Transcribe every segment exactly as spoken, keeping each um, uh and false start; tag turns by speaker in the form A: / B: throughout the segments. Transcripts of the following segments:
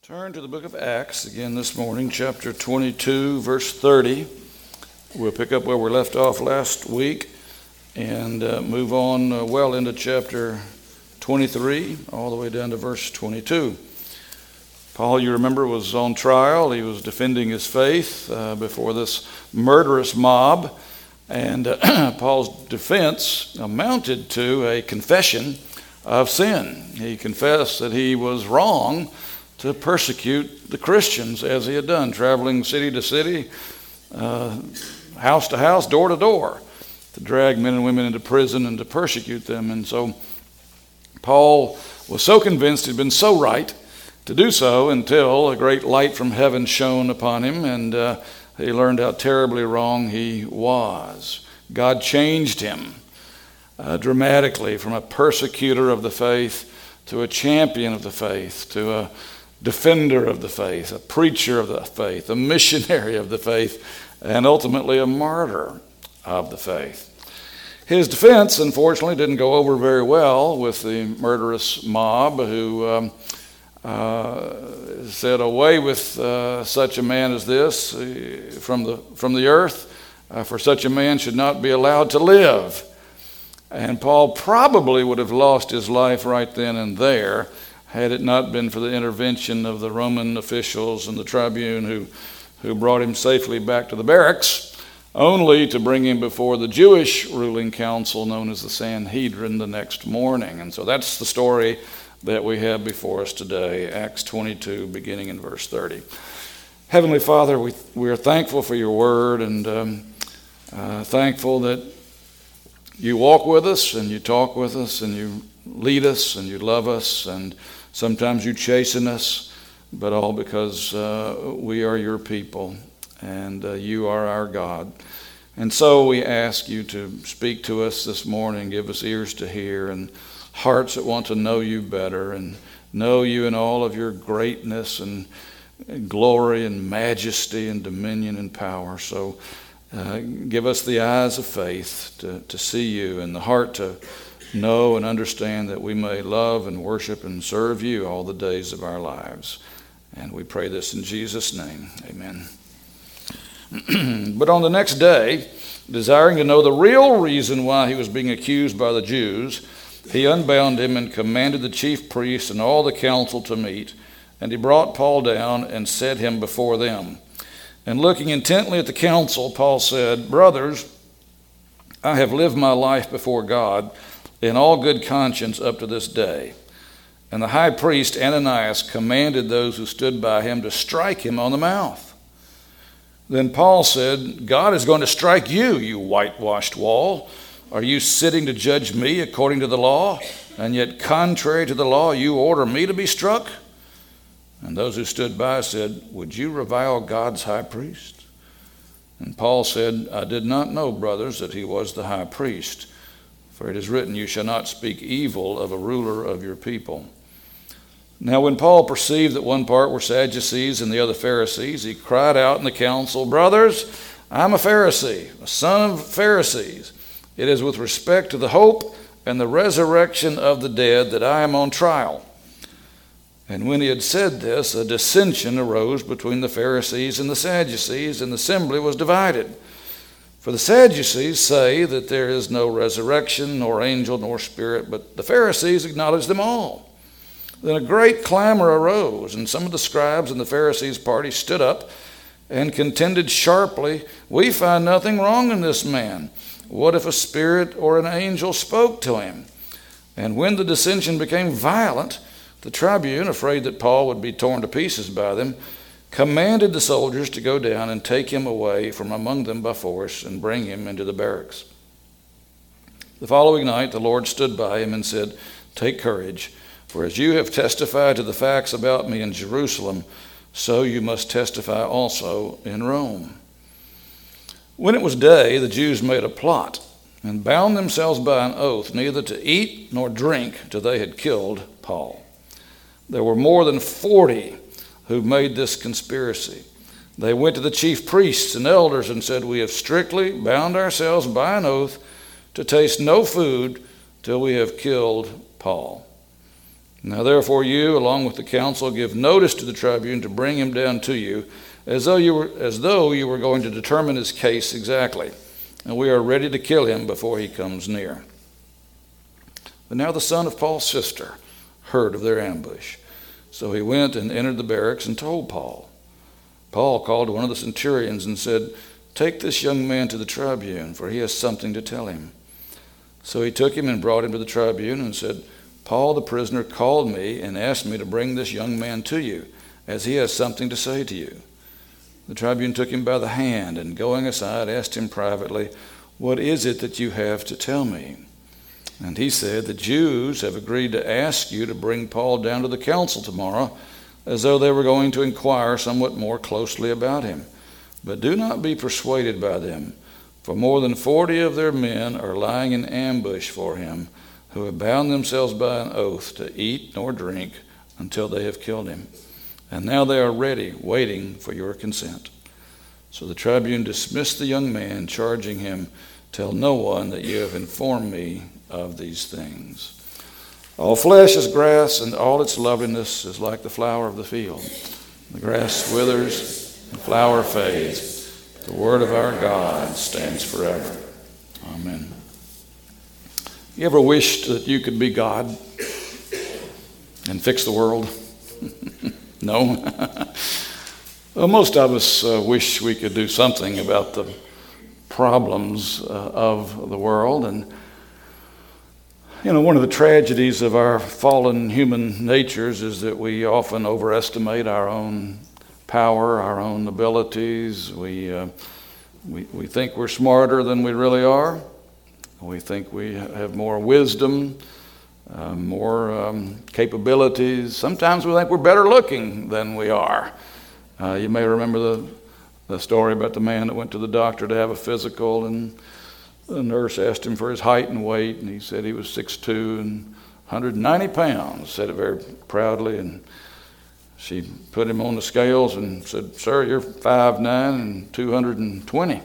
A: Turn to the book of Acts again this morning, chapter twenty-two, verse thirty. We'll pick up where we left off last week and uh, move on uh, well into chapter twenty-three, all the way down to verse twenty-two. Paul, you remember, was on trial. He was defending his faith uh, before this murderous mob. And uh, Paul's defense amounted to a confession of sin. He confessed that he was wrong to persecute the Christians as he had done, traveling city to city, uh, house to house, door to door, to drag men and women into prison and to persecute them. And so Paul was so convinced he'd been so right to do so until a great light from heaven shone upon him, and uh, he learned how terribly wrong he was. God changed him uh, dramatically from a persecutor of the faith to a champion of the faith, to a defender of the faith, a preacher of the faith, a missionary of the faith, and ultimately a martyr of the faith. His defense, unfortunately, didn't go over very well with the murderous mob who um, uh, said, "Away with uh, such a man as this uh, from the from the earth, uh, for such a man should not be allowed to live." And Paul probably would have lost his life right then and there had it not been for the intervention of the Roman officials and the tribune who, who brought him safely back to the barracks, only to bring him before the Jewish ruling council known as the Sanhedrin the next morning. And so that's the story that we have before us today, Acts twenty-two, beginning in verse thirty. Heavenly Father, we, we are thankful for your word, and um, uh, thankful that you walk with us and you talk with us and you lead us and you love us, and sometimes you chasten us, but all because uh, we are your people and uh, you are our God. And so we ask you to speak to us this morning, give us ears to hear and hearts that want to know you better and know you in all of your greatness and glory and majesty and dominion and power. So uh, give us the eyes of faith to, to see you and the heart to know and understand that we may love and worship and serve you all the days of our lives. And we pray this in Jesus' name. Amen. But on the next day, desiring to know the real reason why he was being accused by the Jews, he unbound him and commanded the chief priests and all the council to meet. And he brought Paul down and set him before them. And looking intently at the council, Paul said, "Brothers, I have lived my life before God in all good conscience up to this day." And the high priest Ananias commanded those who stood by him to strike him on the mouth. Then Paul said, "God is going to strike you, you whitewashed wall. Are you sitting to judge me according to the law? And yet contrary to the law, you order me to be struck?" And those who stood by said, "Would you revile God's high priest?" And Paul said, "I did not know, brothers, that he was the high priest. For it is written, you shall not speak evil of a ruler of your people." Now when Paul perceived that one part were Sadducees and the other Pharisees, he cried out in the council, "Brothers, I am a Pharisee, a son of Pharisees. It is with respect to the hope and the resurrection of the dead that I am on trial." And when he had said this, a dissension arose between the Pharisees and the Sadducees, and the assembly was divided. For the Sadducees say that there is no resurrection, nor angel, nor spirit, but the Pharisees acknowledge them all. Then a great clamor arose, and some of the scribes and the Pharisees' party stood up and contended sharply, "We find nothing wrong in this man. What if a spirit or an angel spoke to him?" And when the dissension became violent, the tribune, afraid that Paul would be torn to pieces by them, commanded the soldiers to go down and take him away from among them by force and bring him into the barracks. The following night the Lord stood by him and said, "Take courage, for as you have testified to the facts about me in Jerusalem, so you must testify also in Rome." When it was day, the Jews made a plot and bound themselves by an oath neither to eat nor drink till they had killed Paul. There were more than forty who made this conspiracy. They went to the chief priests and elders and said, "We have strictly bound ourselves by an oath to taste no food till we have killed Paul." Now therefore you, along with the council, give notice to the tribune to bring him down to you, as though you were as though you were going to determine his case exactly, and we are ready to kill him before he comes near." But now the son of Paul's sister heard of their ambush. So he went and entered the barracks and told Paul. Paul called one of the centurions and said, "Take this young man to the tribune, for he has something to tell him." So he took him and brought him to the tribune and said, "Paul the prisoner called me and asked me to bring this young man to you, as he has something to say to you." The tribune took him by the hand and, going aside, asked him privately, "What is it that you have to tell me?" And he said, "The Jews have agreed to ask you to bring Paul down to the council tomorrow, as though they were going to inquire somewhat more closely about him. But do not be persuaded by them, for more than forty of their men are lying in ambush for him, who have bound themselves by an oath to eat nor drink until they have killed him. And now they are ready, waiting for your consent." So the tribune dismissed the young man, charging him, "Tell no one that you have informed me of these things." All flesh is grass, and all its loveliness is like the flower of the field. The grass withers, the flower fades. The word of our God stands forever. Amen. You ever wished that you could be God and fix the world? No? Well, most of us uh, wish we could do something about the problems uh, of the world. And you know, one of the tragedies of our fallen human natures is that we often overestimate our own power, our own abilities. We, uh, we, we think we're smarter than we really are. We think we have more wisdom, uh, more um, capabilities. Sometimes we think we're better looking than we are. Uh, you may remember the, the story about the man that went to the doctor to have a physical, and the nurse asked him for his height and weight, and he said he was six foot two and one hundred ninety pounds, said it very proudly. And she put him on the scales and said, "Sir, you're five foot nine and two hundred twenty.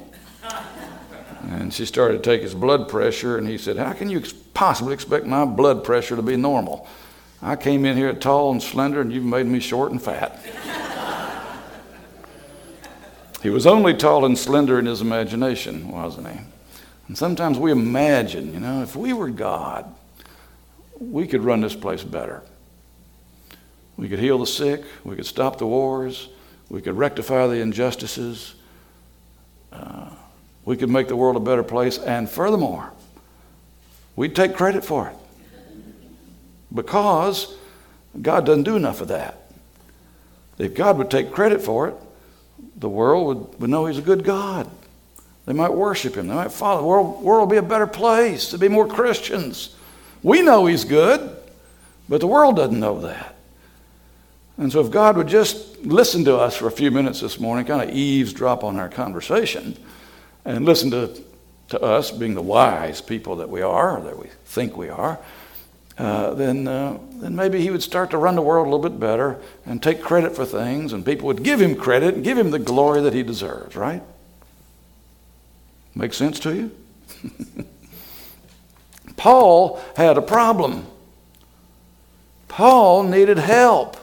A: And she started to take his blood pressure, and he said, "How can you possibly expect my blood pressure to be normal? I came in here tall and slender, and you've made me short and fat." He was only tall and slender in his imagination, wasn't he? And sometimes we imagine, you know, if we were God, we could run this place better. We could heal the sick. We could stop the wars. We could rectify the injustices. Uh, we could make the world a better place. And furthermore, we'd take credit for it. Because God doesn't do enough of that. If God would take credit for it, the world would, would know he's a good God. They might worship him. They might follow. The world, world will be a better place. There'll be more Christians. We know he's good, but the world doesn't know that. And so if God would just listen to us for a few minutes this morning, kind of eavesdrop on our conversation, and listen to, to us being the wise people that we are, or that we think we are, uh, then, uh, then maybe he would start to run the world a little bit better and take credit for things, and people would give him credit and give him the glory that he deserves, right? Make sense to you? Paul had a problem. Paul needed help.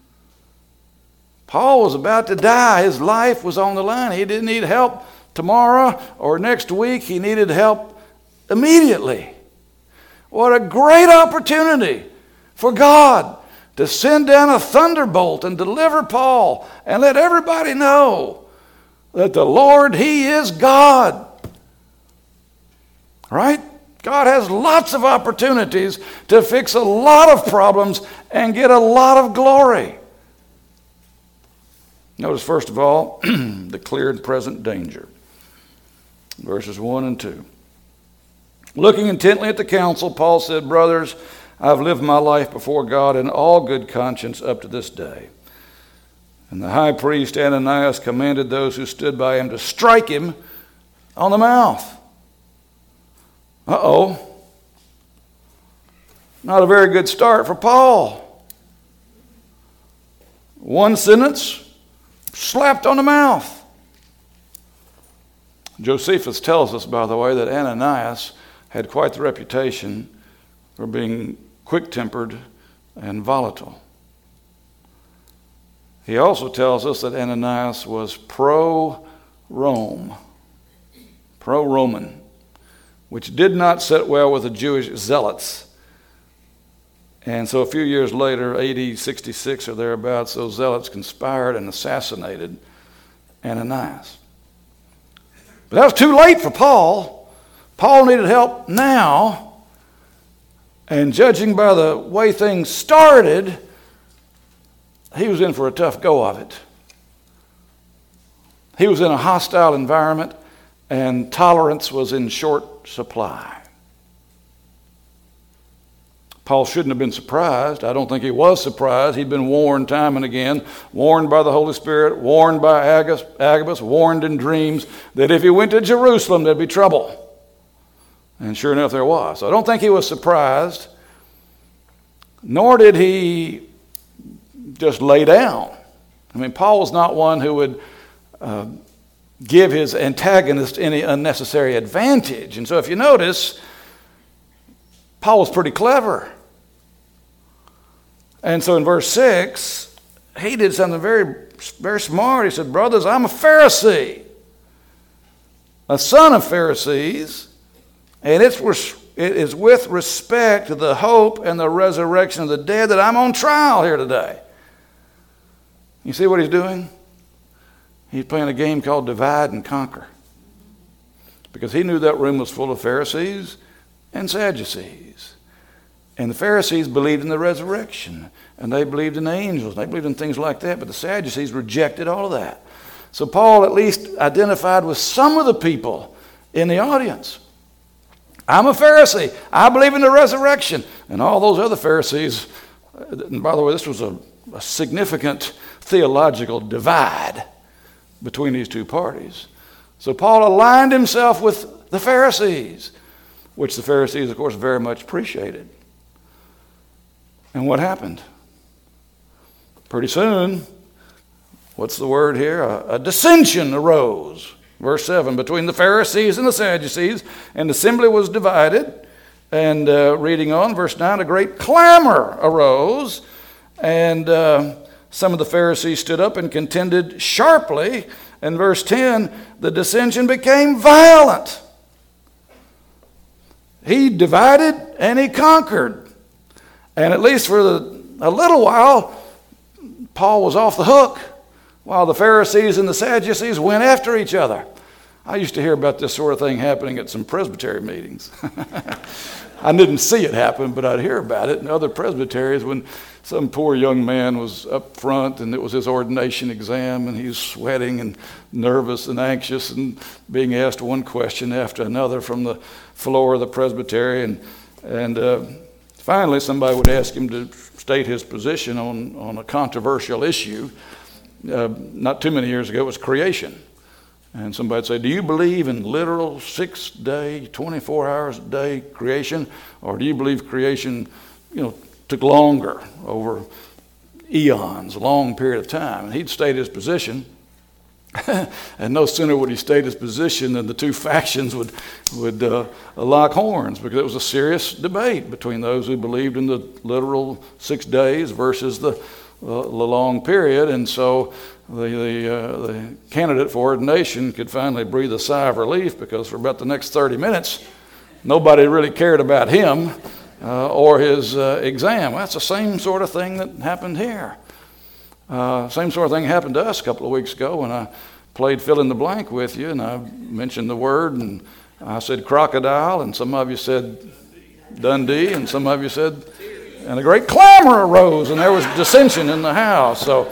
A: Paul was about to die. His life was on the line. He didn't need help tomorrow or next week. He needed help immediately. What a great opportunity for God to send down a thunderbolt and deliver Paul and let everybody know that the Lord, he is God. Right? God has lots of opportunities to fix a lot of problems and get a lot of glory. Notice, first of all, the clear and present danger. Verses one and two. Looking intently at the council, Paul said, "Brothers, I've lived my life before God in all good conscience up to this day." And the high priest Ananias commanded those who stood by him to strike him on the mouth. Uh-oh. Not a very good start for Paul. One sentence, slapped on the mouth. Josephus tells us, by the way, that Ananias had quite the reputation for being quick-tempered and volatile. He also tells us that Ananias was pro-Rome, pro-Roman, which did not sit well with the Jewish zealots. And so a few years later, A D sixty-six or thereabouts, those zealots conspired and assassinated Ananias. But that was too late for Paul. Paul needed help now. And judging by the way things started, he was in for a tough go of it. He was in a hostile environment, and tolerance was in short supply. Paul shouldn't have been surprised. I don't think he was surprised. He'd been warned time and again, warned by the Holy Spirit, warned by Agabus, Agabus, warned in dreams that if he went to Jerusalem, there'd be trouble. And sure enough, there was. So I don't think he was surprised, nor did he just lay down. I mean, Paul was not one who would uh, give his antagonist any unnecessary advantage. And so if you notice, Paul was pretty clever. And so in verse six, he did something very, very smart. He said, brothers, I'm a Pharisee, a son of Pharisees, and it's, it is with respect to the hope and the resurrection of the dead that I'm on trial here today. You see what he's doing? He's playing a game called divide and conquer. Because he knew that room was full of Pharisees and Sadducees. And the Pharisees believed in the resurrection, and they believed in angels, they believed in things like that, but the Sadducees rejected all of that. So Paul at least identified with some of the people in the audience. I'm a Pharisee. I believe in the resurrection. And all those other Pharisees, and by the way, this was a, a significant theological divide between these two parties. So Paul aligned himself with the Pharisees, which the Pharisees, of course, very much appreciated. And what happened? Pretty soon, what's the word here? A, a dissension arose. Verse seven, between the Pharisees and the Sadducees, and the assembly was divided. And uh, reading on, verse nine, a great clamor arose, and uh, some of the Pharisees stood up and contended sharply. And verse ten, the dissension became violent. He divided and he conquered. And at least for the, a little while, Paul was off the hook while the Pharisees and the Sadducees went after each other. I used to hear about this sort of thing happening at some presbytery meetings. I didn't see it happen, but I'd hear about it in other presbyteries when some poor young man was up front and it was his ordination exam and he was sweating and nervous and anxious and being asked one question after another from the floor of the presbytery. And, and uh, finally somebody would ask him to state his position on, on a controversial issue. Uh, not too many years ago, it was creation. And somebody would say, do you believe in literal six-day, twenty-four hours a day creation? Or do you believe creation, you know, took longer, over eons, a long period of time? And he'd state his position. And no sooner would he state his position than the two factions would, would uh, lock horns, because it was a serious debate between those who believed in the literal six days versus the, uh, the long period. And so the, the, uh, the candidate for ordination could finally breathe a sigh of relief, because for about the next thirty minutes, nobody really cared about him uh, or his uh, exam. Well, that's the same sort of thing that happened here. Uh, same sort of thing happened to us a couple of weeks ago when I played fill in the blank with you, and I mentioned the word, and I said crocodile, and some of you said Dundee, and some of you said, and a great clamor arose, and there was dissension in the house. So,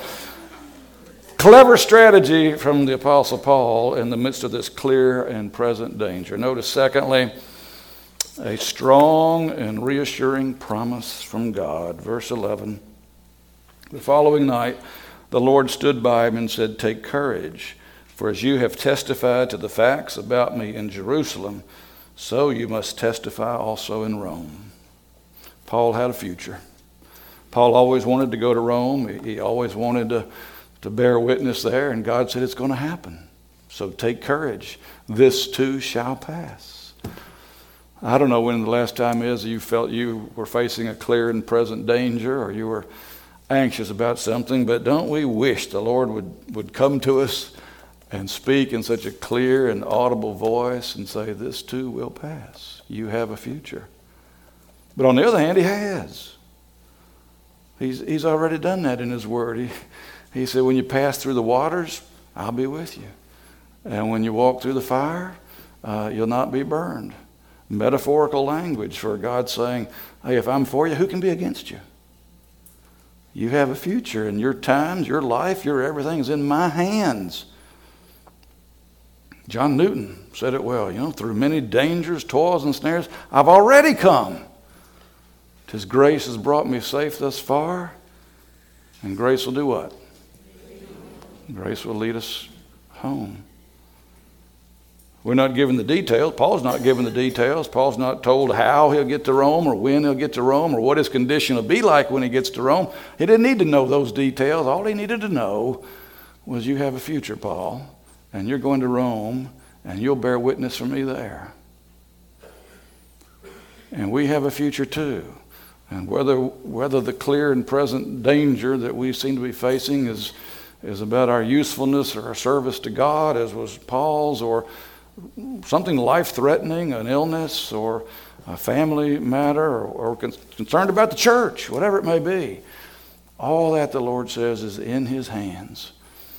A: clever strategy from the Apostle Paul in the midst of this clear and present danger. Notice, secondly, a strong and reassuring promise from God. Verse eleven. The following night, the Lord stood by him and said, take courage, for as you have testified to the facts about me in Jerusalem, so you must testify also in Rome. Paul had a future. Paul always wanted to go to Rome. He always wanted to, to bear witness there, and God said it's going to happen. So take courage. This too shall pass. I don't know when the last time is you felt you were facing a clear and present danger, or you were anxious about something, but don't we wish the Lord would, would come to us and speak in such a clear and audible voice and say, this too will pass. You have a future. But on the other hand, he has. He's, he's already done that in his word. He, he said, when you pass through the waters, I'll be with you. And when you walk through the fire, uh, you'll not be burned. Metaphorical language for God saying, hey, if I'm for you, who can be against you? You have a future, and your times, your life, your everything is in my hands. John Newton said it well, you know, through many dangers, toils, and snares, I've already come. 'Tis grace has brought me safe thus far, and grace will do what? Grace will lead us home. We're not given the details. Paul's not given the details. Paul's not told how he'll get to Rome or when he'll get to Rome or what his condition will be like when he gets to Rome. He didn't need to know those details. All he needed to know was, you have a future, Paul, and you're going to Rome, and you'll bear witness for me there. And we have a future too. And whether whether the clear and present danger that we seem to be facing is, is about our usefulness or our service to God, as was Paul's, or something life-threatening, an illness or a family matter, or, or con- concerned about the church, whatever it may be, all that the Lord says is in his hands.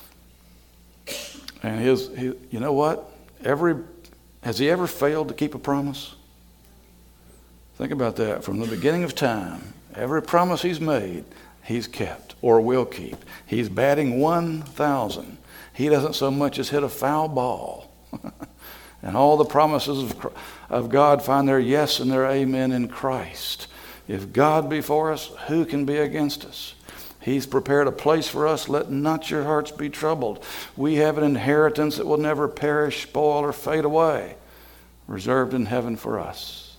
A: And his, his you know what? Every has he ever failed to keep a promise? Think about that. From the beginning of time, every promise he's made, he's kept or will keep. He's batting one thousand. He doesn't so much as hit a foul ball. And all the promises of, of God find their yes and their amen in Christ. If God be for us, who can be against us? He's prepared a place for us. Let not your hearts be troubled. We have an inheritance that will never perish, spoil, or fade away, reserved in heaven for us.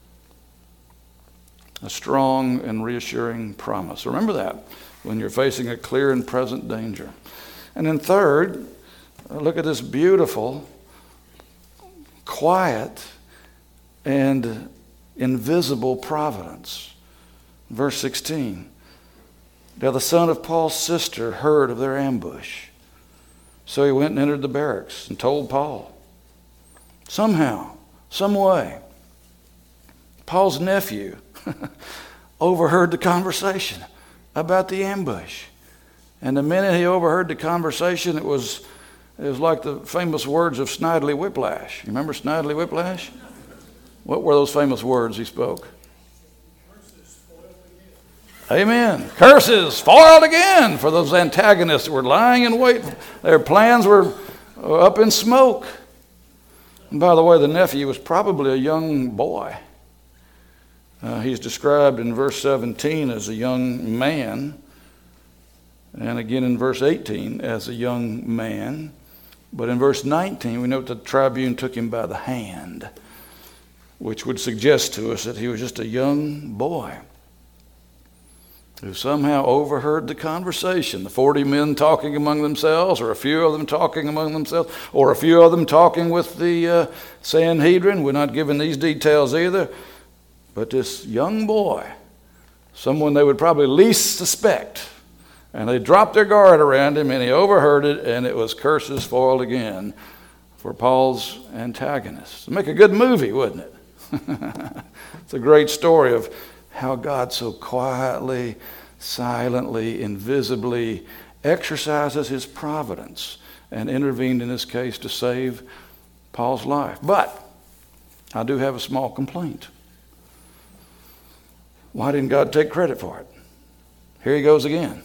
A: A strong and reassuring promise. Remember that when you're facing a clear and present danger. And then third, look at this beautiful, quiet, and invisible providence. Verse sixteen. Now the son of Paul's sister heard of their ambush. So he went and entered the barracks and told Paul. Somehow, some way, Paul's nephew overheard the conversation about the ambush. And the minute he overheard the conversation, it was it was like the famous words of Snidely Whiplash. You remember Snidely Whiplash? What were those famous words he spoke? Amen. Curses foiled again for those antagonists that were lying in wait. Their plans were up in smoke. And by the way, the nephew was probably a young boy. Uh, he's described in verse seventeen as a young man, and again in verse eighteen as a young man. But in verse nineteen, we note the tribune took him by the hand, which would suggest to us that he was just a young boy who somehow overheard the conversation, the forty men talking among themselves, or a few of them talking among themselves, or a few of them talking with the uh, Sanhedrin. We're not given these details either. But this young boy, someone they would probably least suspect, and they dropped their guard around him, and he overheard it, and it was curses foiled again for Paul's antagonists. It'd make a good movie, wouldn't it? It's a great story of how God so quietly, silently, invisibly exercises his providence and intervened in this case to save Paul's life. But I do have a small complaint. Why didn't God take credit for it? Here he goes again.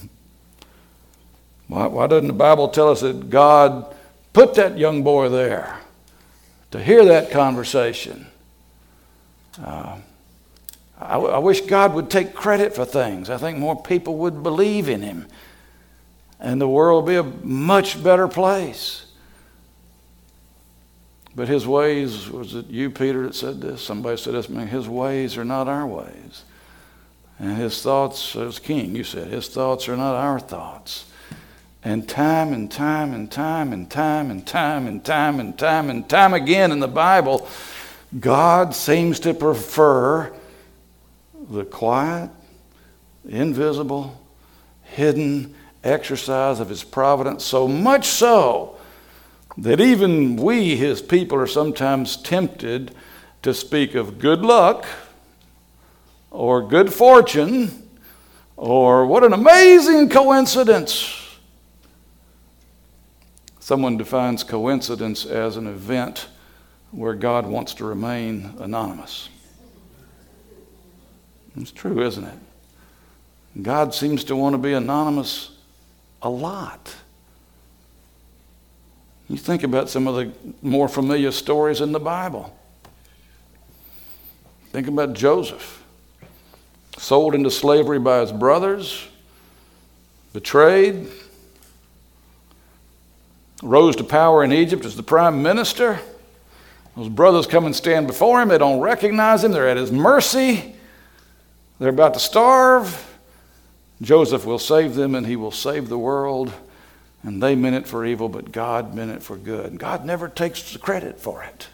A: why, why doesn't the Bible tell us that God put that young boy there to hear that conversation? Uh, I, I wish God would take credit for things. I think more people would believe in him, and the world would be a much better place. But his ways, was it you, Peter, that said this? Somebody said this, man, his ways are not our ways. And his thoughts, as king, you said, his thoughts are not our thoughts. And time and time and time and time and time and time and time and time again in the Bible, God seems to prefer the quiet, invisible, hidden exercise of his providence, so much so that even we, his people, are sometimes tempted to speak of good luck or good fortune or what an amazing coincidence. Someone defines coincidence as an event where God wants to remain anonymous. It's true, isn't it? God seems to want to be anonymous a lot. You think about some of the more familiar stories in the Bible. Think about Joseph, sold into slavery by his brothers, betrayed, rose to power in Egypt as the prime minister. Those brothers come and stand before him. They don't recognize him. They're at his mercy. They're about to starve. Joseph will save them, and he will save the world. And they meant it for evil, but God meant it for good. God never takes the credit for it.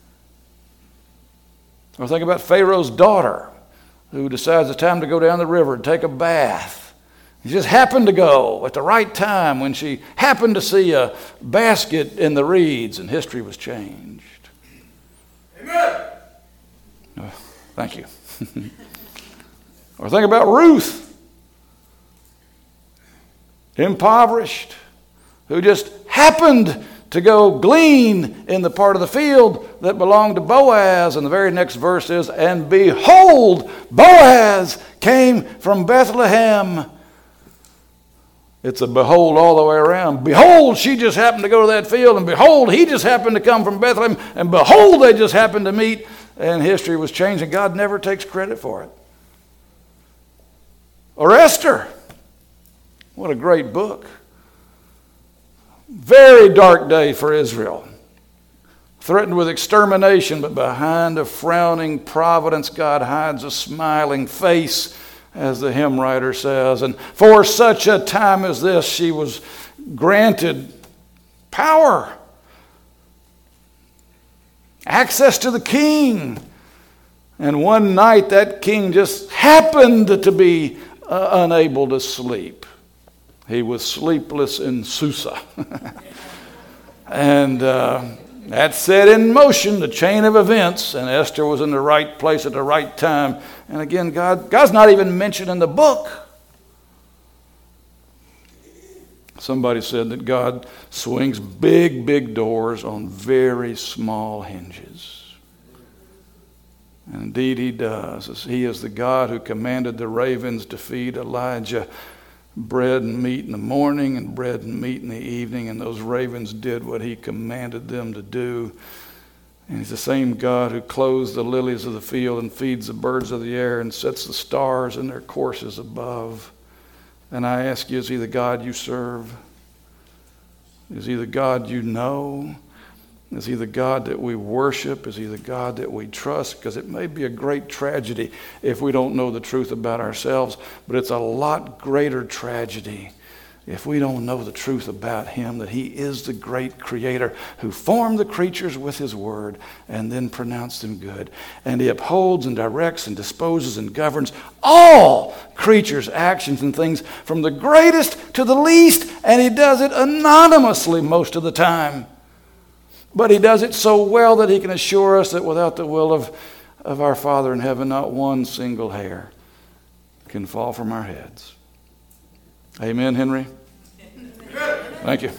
A: Or think about Pharaoh's daughter, who decides it's time to go down the river and take a bath. She just happened to go at the right time when she happened to see a basket in the reeds, and history was changed. Amen. Oh, thank you. Or think about Ruth, impoverished, who just happened to go glean in the part of the field that belonged to Boaz. And the very next verse is, and behold, Boaz came from Bethlehem. It's a behold all the way around. Behold, she just happened to go to that field, and behold, he just happened to come from Bethlehem, and behold, they just happened to meet, and history was changed, and God never takes credit for it. Or Esther. What a great book. Very dark day for Israel. Threatened with extermination, but behind a frowning providence, God hides a smiling face, as the hymn writer says. And for such a time as this, she was granted power, access to the king. And one night that king just happened to be uh, unable to sleep. He was sleepless in Susa. and uh, that set in motion the chain of events, and Esther was in the right place at the right time. And again, God, God's not even mentioned in the book. Somebody said that God swings big, big doors on very small hinges. And indeed he does. He is the God who commanded the ravens to feed Elijah bread and meat in the morning and bread and meat in the evening, and those ravens did what he commanded them to do. And he's the same God who clothes the lilies of the field and feeds the birds of the air and sets the stars in their courses above. And I ask you, is he the God you serve? Is he the God you know? Is he the God that we worship? Is he the God that we trust? Because it may be a great tragedy if we don't know the truth about ourselves, but it's a lot greater tragedy if we don't know the truth about him, that he is the great creator who formed the creatures with his word and then pronounced them good. And he upholds and directs and disposes and governs all creatures' actions and things, from the greatest to the least, and he does it anonymously most of the time. But he does it so well that he can assure us that without the will of, of our Father in heaven, not one single hair can fall from our heads. Amen, Henry? Thank you.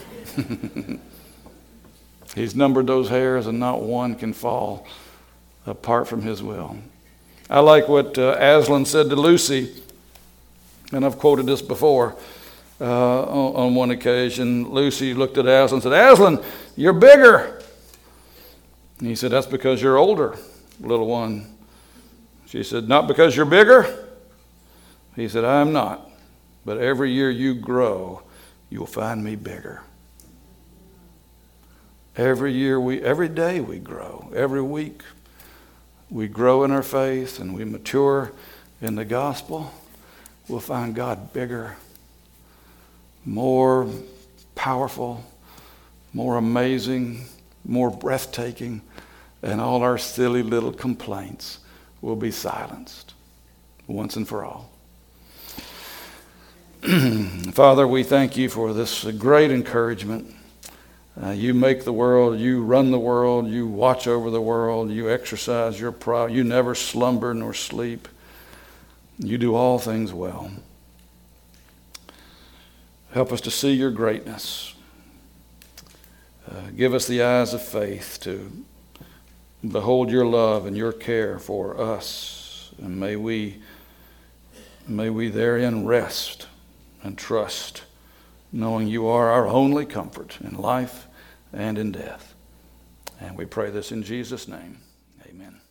A: He's numbered those hairs, and not one can fall apart from his will. I like what uh, Aslan said to Lucy, and I've quoted this before. Uh, on, on one occasion, Lucy looked at Aslan and said, "Aslan, you're bigger." And he said, "That's because you're older, little one." She said, "Not because you're bigger?" He said, "I am not. But every year you grow, you'll find me bigger." Every year, we, every day we grow. Every week we grow in our faith and we mature in the gospel. We'll find God bigger, more powerful, more amazing, more breathtaking and all our silly little complaints will be silenced once and for all. Father, we thank you for this great encouragement. Uh, you make the world, you run the world, you watch over the world, you exercise your power, you never slumber nor sleep. You do all things well. Help us to see your greatness. Uh, give us the eyes of faith to behold your love and your care for us. And may we, may we therein rest and trust, knowing you are our only comfort in life and in death. And we pray this in Jesus' name. Amen.